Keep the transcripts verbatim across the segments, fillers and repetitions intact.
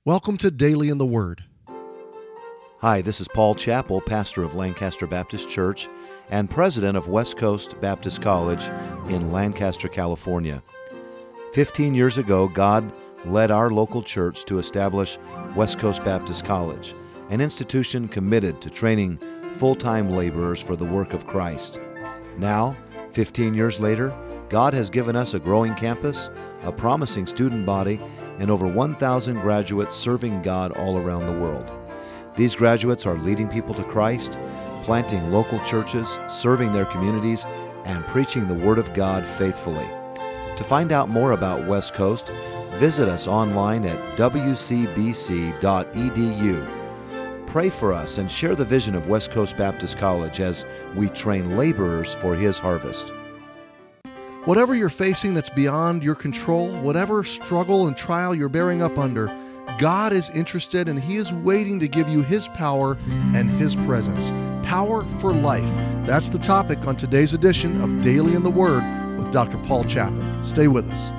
Welcome to Daily in the Word. Hi, this is Paul Chappell, pastor of Lancaster Baptist Church and president of West Coast Baptist College in Lancaster, California. Fifteen years ago, God led our local church to establish West Coast Baptist College, an institution committed to training full-time laborers for the work of Christ. Now, fifteen years later, God has given us a growing campus, a promising student body, and over one thousand graduates serving God all around the world. These graduates are leading people to Christ, planting local churches, serving their communities, and preaching the Word of God faithfully. To find out more about West Coast, visit us online at w c b c dot e d u. Pray for us and share the vision of West Coast Baptist College as we train laborers for His harvest. Whatever you're facing that's beyond your control, whatever struggle and trial you're bearing up under, God is interested and He is waiting to give you His power and His presence. Power for life. That's the topic on today's edition of Daily in the Word with Doctor Paul Chappell. Stay with us.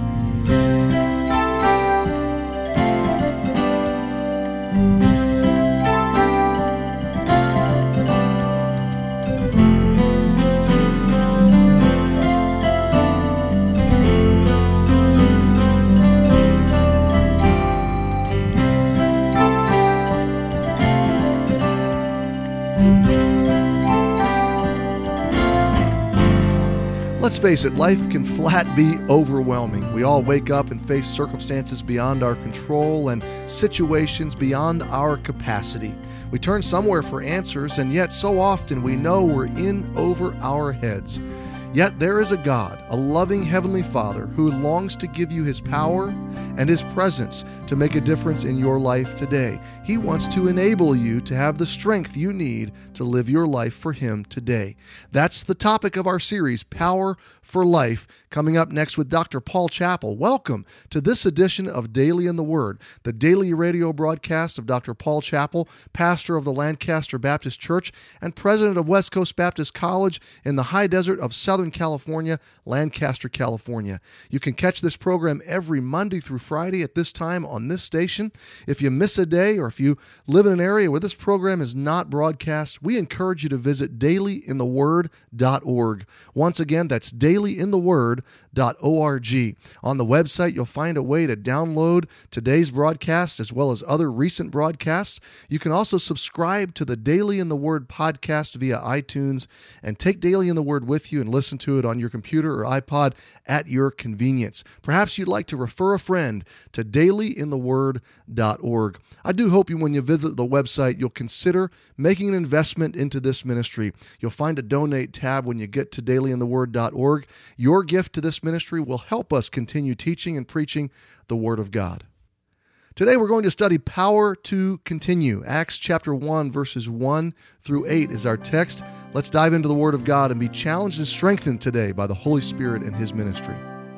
Let's face it, life can flat be overwhelming. We all wake up and face circumstances beyond our control and situations beyond our capacity. We turn somewhere for answers, and yet so often we know we're in over our heads. Yet there is a God, a loving Heavenly Father, who longs to give you His power and His presence to make a difference in your life today. He wants to enable you to have the strength you need to live your life for Him today. That's the topic of our series, Power for Life, coming up next with Doctor Paul Chappell. Welcome to this edition of Daily in the Word, the daily radio broadcast of Doctor Paul Chappell, pastor of the Lancaster Baptist Church and president of West Coast Baptist College in the high desert of Southern California, Lancaster, California. You can catch this program every Monday through Friday at this time on this station. If you miss a day or if you live in an area where this program is not broadcast, we encourage you to visit daily in the word dot org. Once again, that's daily in the word dot org. On the website, you'll find a way to download today's broadcast as well as other recent broadcasts. You can also subscribe to the Daily in the Word podcast via iTunes and take Daily in the Word with you and listen to it on your computer or iPod at your convenience. Perhaps you'd like to refer a friend to daily in the word dot org. I do hope you, when you visit the website, you'll consider making an investment into this ministry. You'll find a donate tab when you get to daily in the word dot org. Your gift to this ministry will help us continue teaching and preaching the Word of God. Today we're going to study Power to Continue. Acts chapter one, verses one through eight is our text. Let's dive into the Word of God and be challenged and strengthened today by the Holy Spirit and His ministry.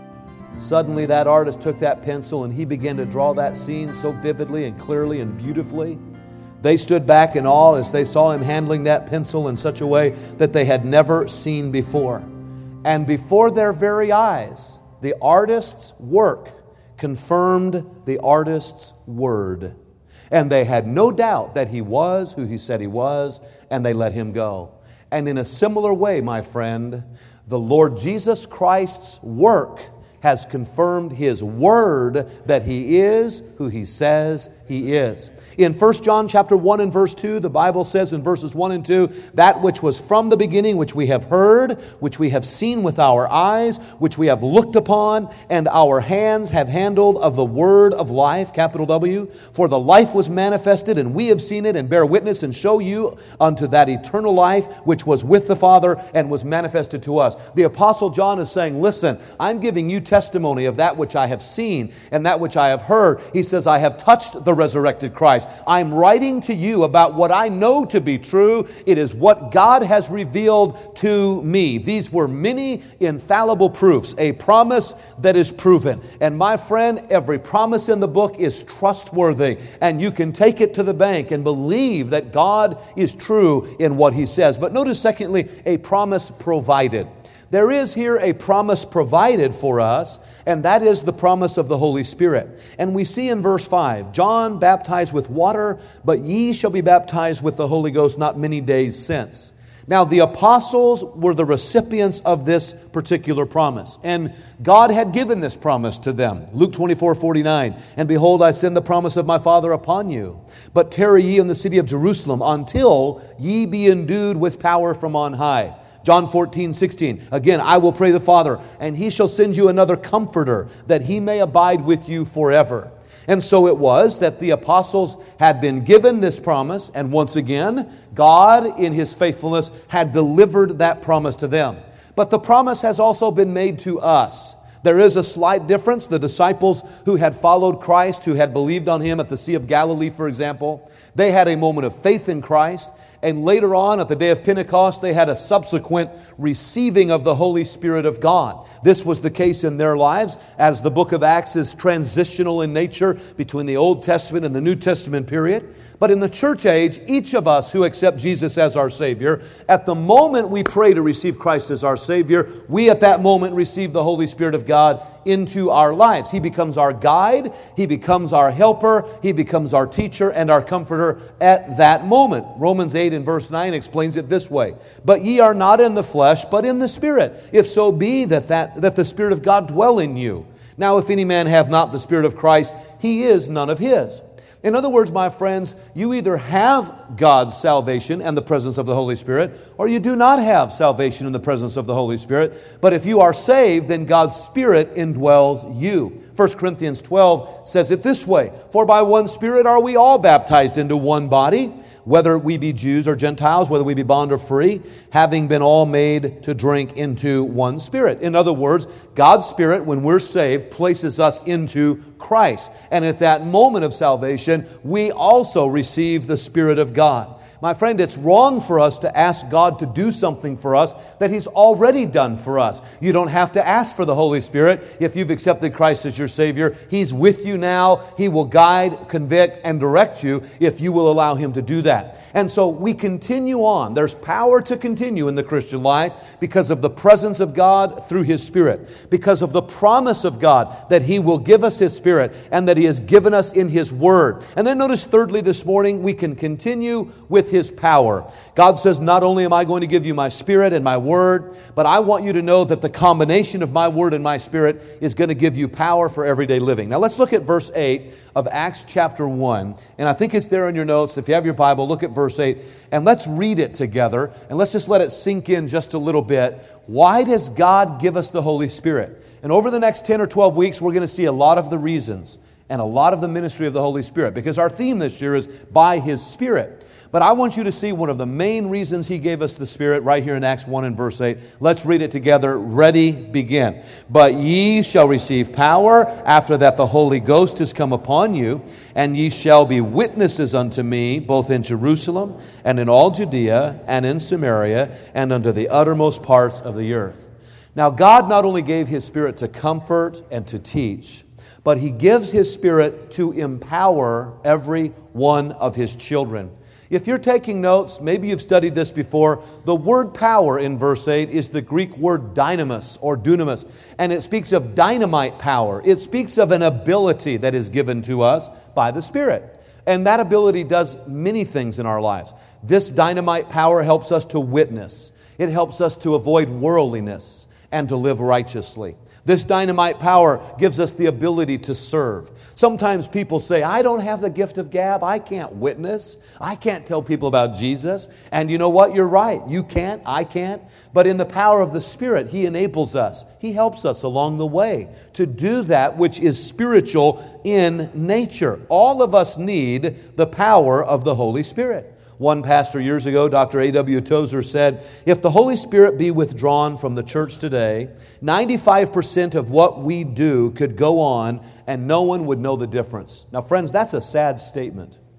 Suddenly that artist took that pencil and he began to draw that scene so vividly and clearly and beautifully. They stood back in awe as they saw him handling that pencil in such a way that they had never seen before. And before their very eyes, the artist's work confirmed the artist's word. And they had no doubt that he was who he said he was, and they let him go. And in a similar way, my friend, the Lord Jesus Christ's work has confirmed His word that He is who He says He is. In First John chapter one and verse two, the Bible says in verses one and two, that which was from the beginning, which we have heard, which we have seen with our eyes, which we have looked upon, and our hands have handled of the word of life, capital W. For the life was manifested, and we have seen it, and bear witness, and show you unto that eternal life, which was with the Father, and was manifested to us. The Apostle John is saying, listen, I'm giving you testimony of that which I have seen, and that which I have heard. He says, I have touched the resurrected Christ. I'm writing to you about what I know to be true. It is what God has revealed to me. These were many infallible proofs, a promise that is proven. And my friend, every promise in the book is trustworthy, and you can take it to the bank and believe that God is true in what He says. But notice, secondly, a promise provided. There is here a promise provided for us, and that is the promise of the Holy Spirit. And we see in verse five, John baptized with water, but ye shall be baptized with the Holy Ghost not many days since. Now, the apostles were the recipients of this particular promise, and God had given this promise to them. Luke twenty-four forty-nine, and behold, I send the promise of my Father upon you. But tarry ye in the city of Jerusalem until ye be endued with power from on high. John fourteen sixteen, again, I will pray the Father, and he shall send you another comforter, that he may abide with you forever. And so it was that the apostles had been given this promise, and once again, God in His faithfulness had delivered that promise to them. But the promise has also been made to us. There is a slight difference. The disciples who had followed Christ, who had believed on Him at the Sea of Galilee, for example, they had a moment of faith in Christ. And later on, at the day of Pentecost, they had a subsequent receiving of the Holy Spirit of God. This was the case in their lives, as the book of Acts is transitional in nature between the Old Testament and the New Testament period. But in the church age, each of us who accept Jesus as our Savior, at the moment we pray to receive Christ as our Savior, we at that moment receive the Holy Spirit of God into our lives. He becomes our guide, He becomes our helper, He becomes our teacher and our comforter at that moment. Romans eight in verse nine explains it this way, but ye are not in the flesh, but in the Spirit, if so be that, that, that the Spirit of God dwell in you. Now if any man have not the Spirit of Christ, he is none of His. In other words, my friends, you either have God's salvation and the presence of the Holy Spirit, or you do not have salvation and the presence of the Holy Spirit. But if you are saved, then God's Spirit indwells you. First Corinthians twelve says it this way, for by one Spirit are we all baptized into one body, whether we be Jews or Gentiles, whether we be bond or free, having been all made to drink into one Spirit. In other words, God's Spirit, when we're saved, places us into Christ. And at that moment of salvation, we also receive the Spirit of God. My friend, it's wrong for us to ask God to do something for us that He's already done for us. You don't have to ask for the Holy Spirit if you've accepted Christ as your Savior. He's with you now. He will guide, convict, and direct you if you will allow Him to do that. And so we continue on. There's power to continue in the Christian life because of the presence of God through His Spirit, because of the promise of God that He will give us His Spirit and that He has given us in His Word. And then notice thirdly this morning, we can continue with His power. God says, not only am I going to give you my Spirit and my Word, but I want you to know that the combination of my Word and my Spirit is going to give you power for everyday living. Now let's look at verse eight of Acts chapter one. And I think it's there in your notes. If you have your Bible, look at verse eight and let's read it together. And let's just let it sink in just a little bit. Why does God give us the Holy Spirit? And over the next ten or twelve weeks, we're going to see a lot of the reasons and a lot of the ministry of the Holy Spirit, because our theme this year is by His Spirit. But I want you to see one of the main reasons He gave us the Spirit right here in Acts one and verse eight. Let's read it together. Ready, begin. But ye shall receive power after that the Holy Ghost is come upon you, and ye shall be witnesses unto me, both in Jerusalem and in all Judea and in Samaria and unto the uttermost parts of the earth. Now God not only gave His Spirit to comfort and to teach, but He gives His Spirit to empower every one of His children. If you're taking notes, maybe you've studied this before, the word power in verse eight is the Greek word dynamis or dunamis, and it speaks of dynamite power. It speaks of an ability that is given to us by the Spirit. And that ability does many things in our lives. This dynamite power helps us to witness. It helps us to avoid worldliness and to live righteously. This dynamite power gives us the ability to serve. Sometimes people say, I don't have the gift of gab. I can't witness. I can't tell people about Jesus. And you know what? You're right. You can't. I can't. But in the power of the Spirit, He enables us. He helps us along the way to do that which is spiritual in nature. All of us need the power of the Holy Spirit. One pastor years ago, Doctor A W Tozer, said, if the Holy Spirit be withdrawn from the church today, ninety-five percent of what we do could go on and no one would know the difference. Now, friends, that's a sad statement.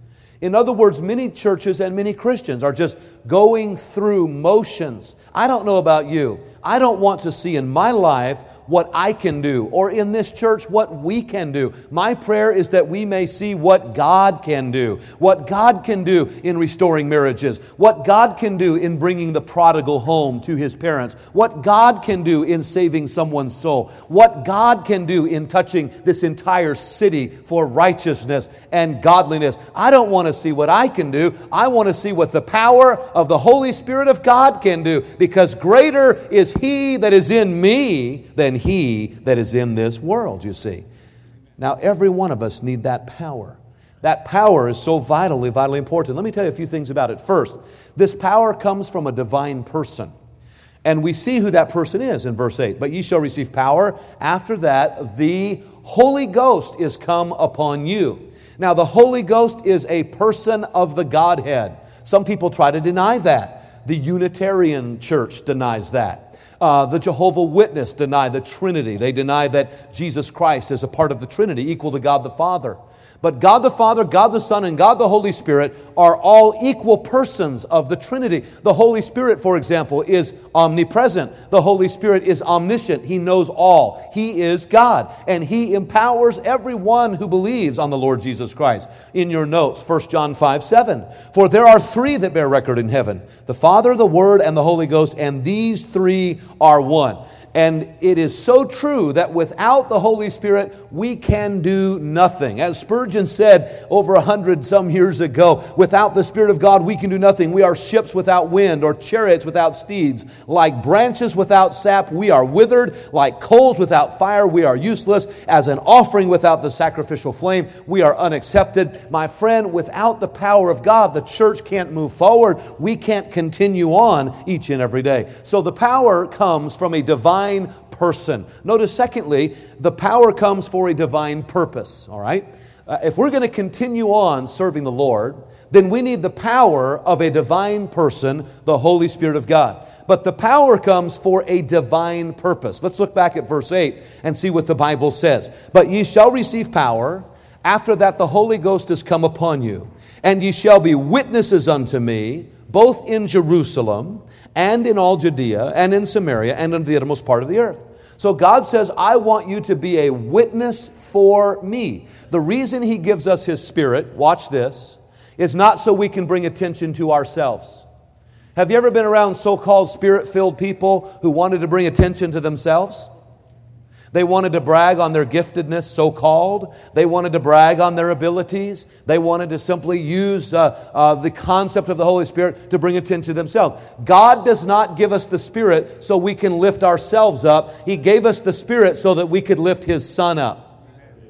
In other words, many churches and many Christians are just going through motions. I don't know about you. I don't want to see in my life what I can do, or in this church what we can do. My prayer is that we may see what God can do, what God can do in restoring marriages, what God can do in bringing the prodigal home to his parents, what God can do in saving someone's soul, what God can do in touching this entire city for righteousness and godliness. I don't want to see what I can do. I want to see what the power of the Holy Spirit of God can do, because greater is He that is in me than he that is in this world, you see. Now, every one of us need that power. That power is so vitally, vitally important. Let me tell you a few things about it. First, this power comes from a divine person. And we see who that person is in verse eight. But ye shall receive power. After that, the Holy Ghost is come upon you. Now, the Holy Ghost is a person of the Godhead. Some people try to deny that. The Unitarian Church denies that. Uh, the Jehovah Witness deny the Trinity. They deny that Jesus Christ is a part of the Trinity, equal to God the Father. But God the Father, God the Son, and God the Holy Spirit are all equal persons of the Trinity. The Holy Spirit, for example, is omnipresent. The Holy Spirit is omniscient. He knows all. He is God. And He empowers everyone who believes on the Lord Jesus Christ. In your notes, First John five seven. For there are three that bear record in heaven, the Father, the Word, and the Holy Ghost, and these three are one. And it is so true that without the Holy Spirit, we can do nothing. As Spurgeon said over a hundred some years ago, without the Spirit of God, we can do nothing. We are ships without wind, or chariots without steeds. Like branches without sap, we are withered. Like coals without fire, we are useless. As an offering without the sacrificial flame, we are unaccepted. My friend, without the power of God, the church can't move forward. We can't continue on each and every day. So the power comes from a divine person. Notice, secondly, the power comes for a divine purpose. All right? Uh, if we're going to continue on serving the Lord, then we need the power of a divine person, the Holy Spirit of God. But the power comes for a divine purpose. Let's look back at verse eight and see what the Bible says. But ye shall receive power. After that the Holy Ghost is come upon you. And ye shall be witnesses unto me, both in Jerusalem and in all Judea and in Samaria and in the uttermost part of the earth. So God says, I want you to be a witness for me. The reason He gives us His Spirit, watch this, is not so we can bring attention to ourselves. Have you ever been around so-called Spirit-filled people who wanted to bring attention to themselves? They wanted to brag on their giftedness, so-called. They wanted to brag on their abilities. They wanted to simply use uh, uh, the concept of the Holy Spirit to bring attention to themselves. God does not give us the Spirit so we can lift ourselves up. He gave us the Spirit so that we could lift His Son up.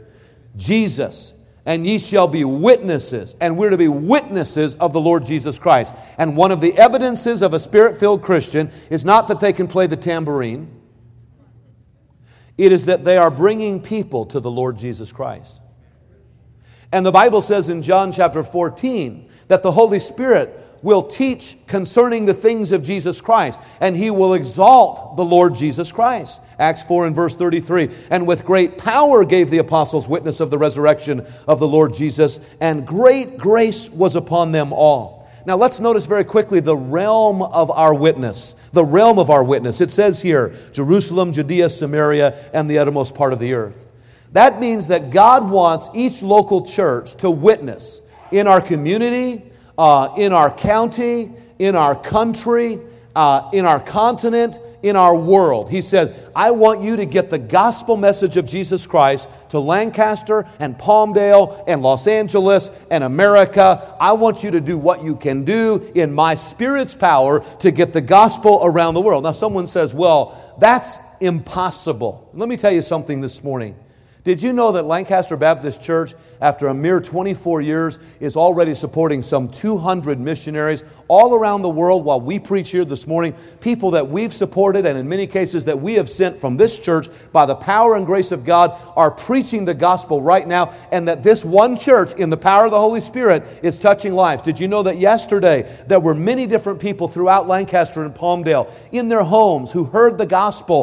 Jesus. And ye shall be witnesses. And we're to be witnesses of the Lord Jesus Christ. And one of the evidences of a Spirit-filled Christian is not that they can play the tambourine. It is that they are bringing people to the Lord Jesus Christ. And the Bible says in John chapter fourteen that the Holy Spirit will teach concerning the things of Jesus Christ, and He will exalt the Lord Jesus Christ. Acts four and verse thirty-three. And with great power gave the apostles witness of the resurrection of the Lord Jesus, and great grace was upon them all. Now let's notice very quickly the realm of our witness. The realm of our witness. It says here, Jerusalem, Judea, Samaria, and the uttermost part of the earth. That means that God wants each local church to witness in our community, uh, in our county, in our country, uh, in our continent, in our world. He says, I want you to get the gospel message of Jesus Christ to Lancaster and Palmdale and Los Angeles and America. I want you to do what you can do in my Spirit's power to get the gospel around the world. Now someone says, well, that's impossible. Let me tell you something this morning. Did you know that Lancaster Baptist Church, after a mere twenty-four years, is already supporting some two hundred missionaries all around the world while we preach here this morning? People that we've supported and in many cases that we have sent from this church by the power and grace of God are preaching the gospel right now, and that this one church in the power of the Holy Spirit is touching lives. Did you know that yesterday there were many different people throughout Lancaster and Palmdale in their homes who heard the gospel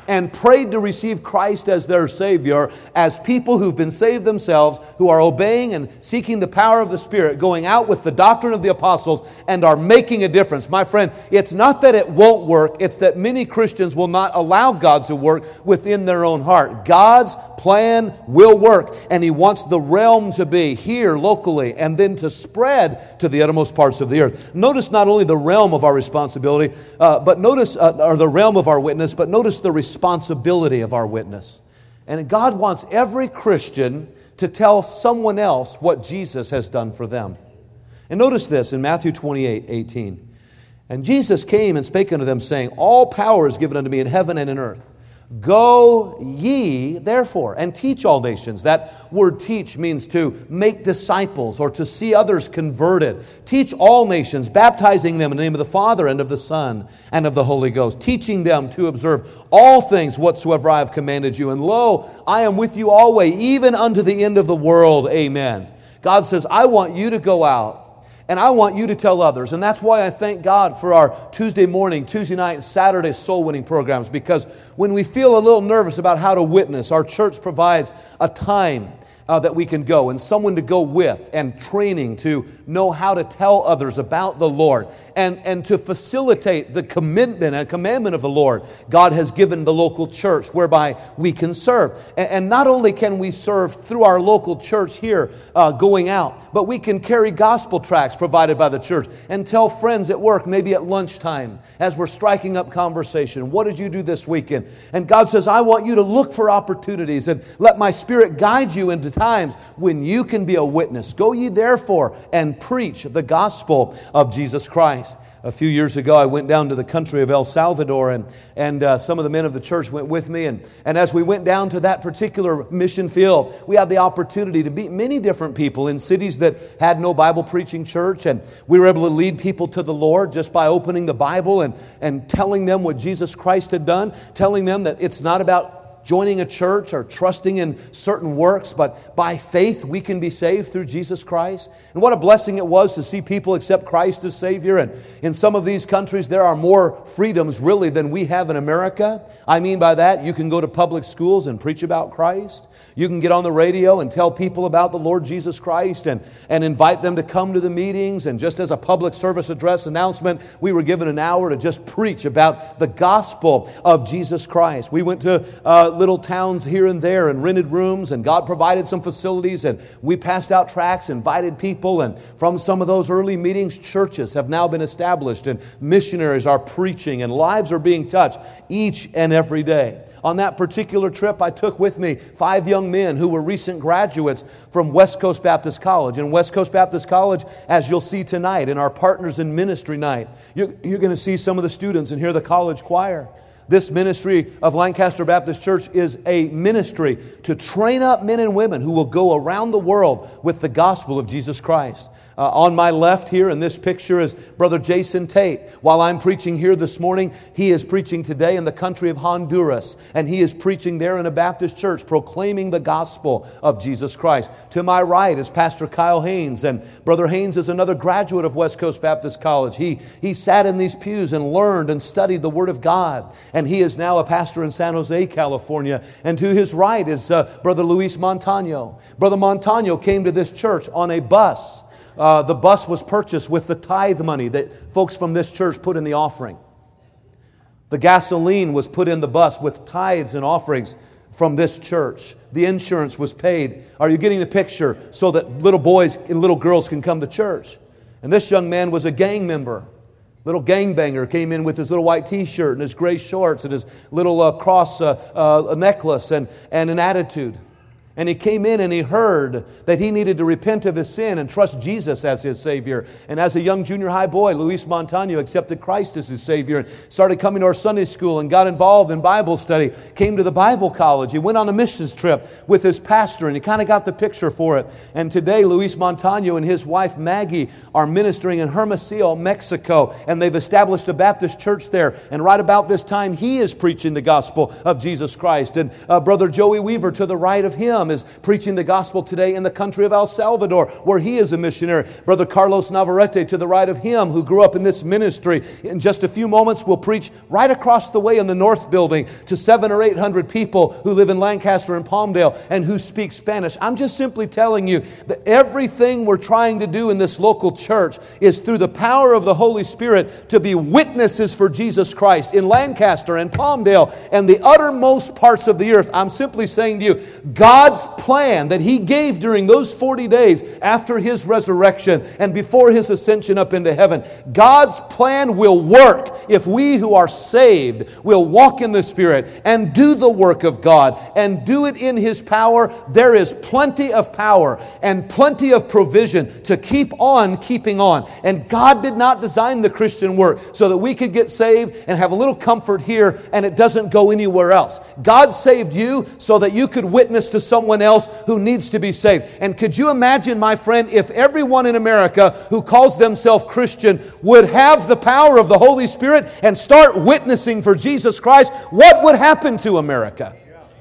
and prayed to receive Christ as their Savior, as people who've been saved themselves, who are obeying and seeking the power of the Spirit, going out with the doctrine of the apostles, and are making a difference. My friend, it's not that it won't work, it's that many Christians will not allow God to work within their own heart. God's plan will work, and He wants the realm to be here locally and then to spread to the uttermost parts of the earth. Notice not only the realm of our responsibility, uh, but notice, uh, or the realm of our witness, but notice the responsibility of our witness. And God wants every Christian to tell someone else what Jesus has done for them. And notice this in Matthew twenty-eight eighteen. And Jesus came and spake unto them, saying, All power is given unto me in heaven and in earth. Go ye, therefore, and teach all nations. That word teach means to make disciples or to see others converted. Teach all nations, baptizing them in the name of the Father and of the Son and of the Holy Ghost, teaching them to observe all things whatsoever I have commanded you. And lo, I am with you always, even unto the end of the world. Amen. God says, I want you to go out. And I want you to tell others. And that's why I thank God for our Tuesday morning, Tuesday night, and Saturday soul winning programs. Because when we feel a little nervous about how to witness, our church provides a time uh, that we can go and someone to go with and training to know how to tell others about the Lord and, and to facilitate the commitment and commandment of the Lord. God has given the local church whereby we can serve. And, and not only can we serve through our local church here uh, going out, but we can carry gospel tracts provided by the church and tell friends at work, maybe at lunchtime, as we're striking up conversation, what did you do this weekend? And God says, I want you to look for opportunities and let my Spirit guide you into times when you can be a witness. Go ye therefore and preach the gospel of Jesus Christ. A few years ago, I went down to the country of El Salvador, and, and uh, some of the men of the church went with me. And, and as we went down to that particular mission field, we had the opportunity to meet many different people in cities that had no Bible preaching church. And we were able to lead people to the Lord just by opening the Bible and, and telling them what Jesus Christ had done, telling them that it's not about joining a church or trusting in certain works, but by faith we can be saved through Jesus Christ. And what a blessing it was to see people accept Christ as Savior. And in some of these countries there are more freedoms really than we have in America. I mean by that, you can go to public schools and preach about Christ. You can get on the radio and tell people about the Lord Jesus Christ and, and invite them to come to the meetings. And just as a public service address announcement, we were given an hour to just preach about the gospel of Jesus Christ. We went to uh, little towns here and there and rented rooms, and God provided some facilities, and we passed out tracts, invited people, and from some of those early meetings, churches have now been established, and missionaries are preaching, and lives are being touched each and every day. On that particular trip, I took with me five young men who were recent graduates from West Coast Baptist College. And West Coast Baptist College, as you'll see tonight in our Partners in Ministry night, you're, you're going to see some of the students and hear the college choir. This ministry of Lancaster Baptist Church is a ministry to train up men and women who will go around the world with the gospel of Jesus Christ. Uh, on my left here in this picture is Brother Jason Tate. While I'm preaching here this morning, he is preaching today in the country of Honduras. And he is preaching there in a Baptist church, proclaiming the gospel of Jesus Christ. To my right is Pastor Kyle Haynes. And Brother Haynes is another graduate of West Coast Baptist College. He, he sat in these pews and learned and studied the Word of God. And he is now a pastor in San Jose, California. And to his right is uh, Brother Luis Montano. Brother Montano came to this church on a bus. Uh, the bus was purchased with the tithe money that folks from this church put in the offering. The gasoline was put in the bus with tithes and offerings from this church. The insurance was paid. Are you getting the picture? So that little boys and little girls can come to church. And this young man was a gang member. Little gangbanger came in with his little white t-shirt and his gray shorts and his little uh, cross uh, uh, necklace and, and an attitude. And he came in and he heard that he needed to repent of his sin and trust Jesus as his Savior. And as a young junior high boy, Luis Montano accepted Christ as his Savior and started coming to our Sunday school and got involved in Bible study, came to the Bible college. He went on a missions trip with his pastor and he kind of got the picture for it. And today, Luis Montano and his wife Maggie are ministering in Hermosillo, Mexico. And they've established a Baptist church there. And right about this time, he is preaching the gospel of Jesus Christ. And uh, Brother Joey Weaver to the right of him him is preaching the gospel today in the country of El Salvador, where he is a missionary. Brother Carlos Navarrete to the right of him, who grew up in this ministry. In just a few moments, will preach right across the way in the North Building to seven or eight hundred people who live in Lancaster and Palmdale and who speak Spanish. I'm just simply telling you that everything we're trying to do in this local church is through the power of the Holy Spirit to be witnesses for Jesus Christ in Lancaster and Palmdale and the uttermost parts of the earth. I'm simply saying to you, God's plan that He gave during those forty days after His resurrection and before His ascension up into heaven, God's plan will work if we who are saved will walk in the Spirit and do the work of God and do it in His power. There is plenty of power and plenty of provision to keep on keeping on. And God did not design the Christian work so that we could get saved and have a little comfort here and it doesn't go anywhere else. God saved you so that you could witness to someone else who needs to be saved. And could you imagine, my friend, if everyone in America who calls themselves Christian would have the power of the Holy Spirit and start witnessing for Jesus Christ, what would happen to America?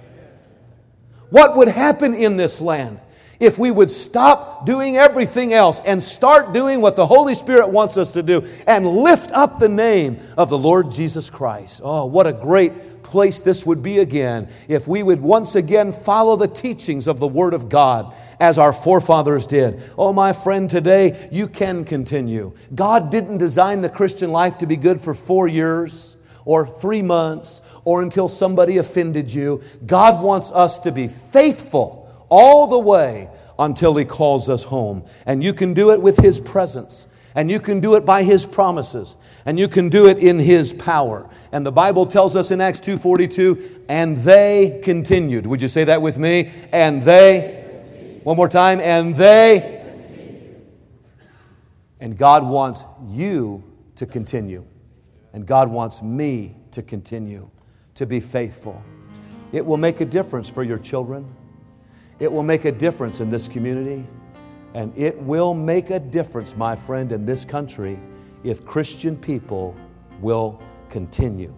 What would happen in this land if we would stop doing everything else and start doing what the Holy Spirit wants us to do and lift up the name of the Lord Jesus Christ? Oh, what a great place this would be again if we would once again follow the teachings of the Word of God as our forefathers did. Oh, my friend, today you can continue. God didn't design the Christian life to be good for four years or three months or until somebody offended you. God wants us to be faithful all the way until He calls us home. And you can do it with His presence. And you can do it by His promises. And you can do it in His power. And the Bible tells us in Acts two forty-two, and they continued. Would you say that with me? And they, one more time, and they. And God wants you to continue. And God wants me to continue to be faithful. It will make a difference for your children. It will make a difference in this community. And it will make a difference, my friend, in this country if Christian people will continue.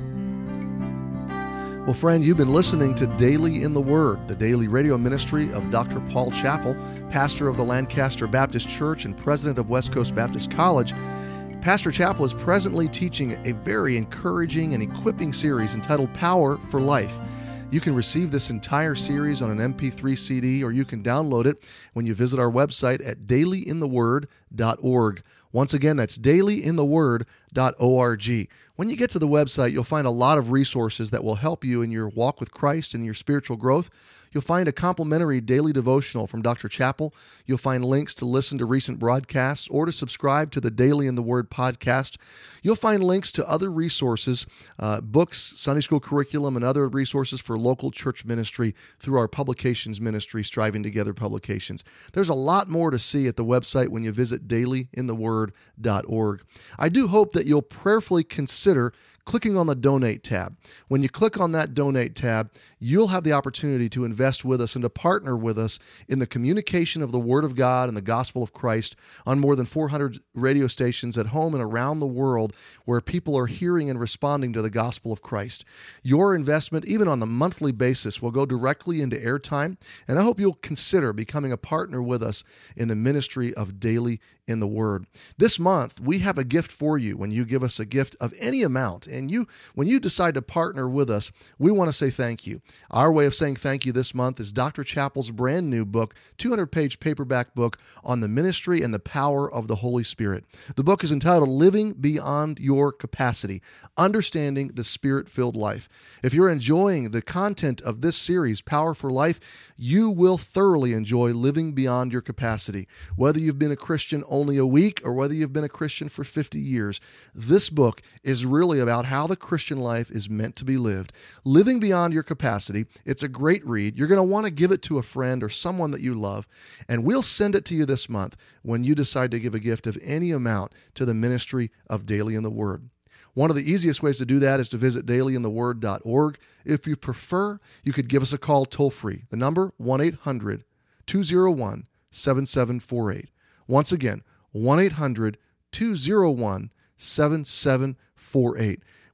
Well, friend, you've been listening to Daily in the Word, the daily radio ministry of Doctor Paul Chappell, pastor of the Lancaster Baptist Church and president of West Coast Baptist College. Pastor Chappell is presently teaching a very encouraging and equipping series entitled Power for Life. You can receive this entire series on an M P three C D, or you can download it when you visit our website at daily in the word dot org. Once again, that's daily in the word dot org. When you get to the website, you'll find a lot of resources that will help you in your walk with Christ and your spiritual growth. You'll find a complimentary daily devotional from Doctor Chappell. You'll find links to listen to recent broadcasts or to subscribe to the Daily in the Word podcast. You'll find links to other resources, uh, books, Sunday school curriculum, and other resources for local church ministry through our publications ministry, Striving Together Publications. There's a lot more to see at the website when you visit daily in the word dot org. I do hope that you'll prayerfully consider clicking on the Donate tab. When you click on that Donate tab, you'll have the opportunity to invest with us and to partner with us in the communication of the Word of God and the gospel of Christ on more than four hundred radio stations at home and around the world where people are hearing and responding to the gospel of Christ. Your investment, even on the monthly basis, will go directly into airtime, and I hope you'll consider becoming a partner with us in the ministry of Daily in the Word. This month, we have a gift for you when you give us a gift of any amount. And you, when you decide to partner with us, we want to say thank you. Our way of saying thank you this month is Doctor Chappell's brand new book, two hundred page paperback book on the ministry and the power of the Holy Spirit. The book is entitled Living Beyond Your Capacity, Understanding the Spirit-Filled Life. If you're enjoying the content of this series, Power for Life, you will thoroughly enjoy living beyond your capacity. Whether you've been a Christian only a week or whether you've been a Christian for fifty years, this book is really about how the Christian life is meant to be lived. Living Beyond Your Capacity. It's a great read. You're going to want to give it to a friend or someone that you love, and we'll send it to you this month when you decide to give a gift of any amount to the ministry of Daily in the Word. One of the easiest ways to do that is to visit daily in the word dot org. If you prefer, you could give us a call toll-free. The number, one eight hundred two oh one seven seven four eight. Once again, one eight hundred two oh one seven seven four eight.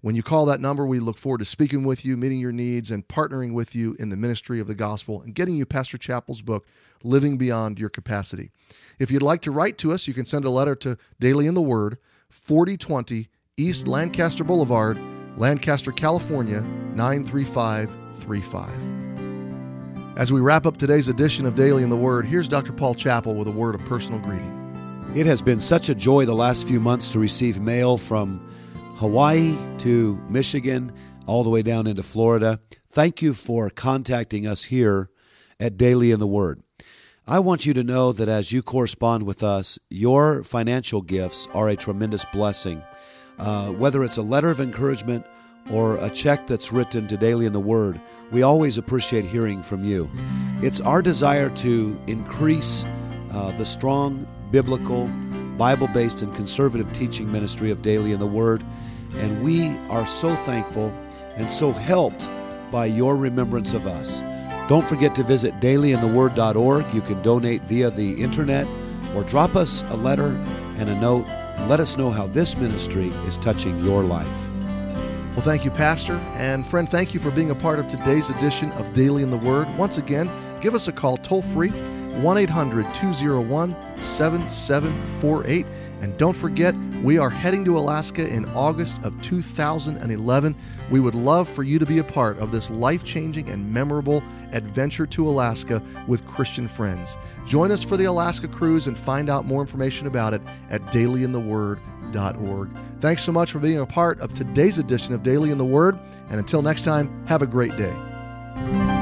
When you call that number, we look forward to speaking with you, meeting your needs, and partnering with you in the ministry of the gospel and getting you Pastor Chappell's book, Living Beyond Your Capacity. If you'd like to write to us, you can send a letter to Daily in the Word, forty twenty East Lancaster Boulevard, Lancaster, California, nine three five three five. As we wrap up today's edition of Daily in the Word, here's Doctor Paul Chappell with a word of personal greeting. It has been such a joy the last few months to receive mail from Hawaii to Michigan, all the way down into Florida. Thank you for contacting us here at Daily in the Word. I want you to know that as you correspond with us, your financial gifts are a tremendous blessing. Uh, whether it's a letter of encouragement or a check that's written to Daily in the Word, we always appreciate hearing from you. It's our desire to increase uh, the strong, biblical, Bible-based, and conservative teaching ministry of Daily in the Word, and we are so thankful and so helped by your remembrance of us. Don't forget to visit daily in the word dot org. You can donate via the internet or drop us a letter and a note and let us know how this ministry is touching your life. Well, thank you, Pastor. And friend, thank you for being a part of today's edition of Daily in the Word. Once again, give us a call toll-free, one eight hundred two oh one seven seven four eight. And don't forget, we are heading to Alaska in August of two thousand eleven. We would love for you to be a part of this life-changing and memorable adventure to Alaska with Christian friends. Join us for the Alaska cruise and find out more information about it at daily in the word dot org. Thanks so much for being a part of today's edition of Daily in the Word. And until next time, have a great day.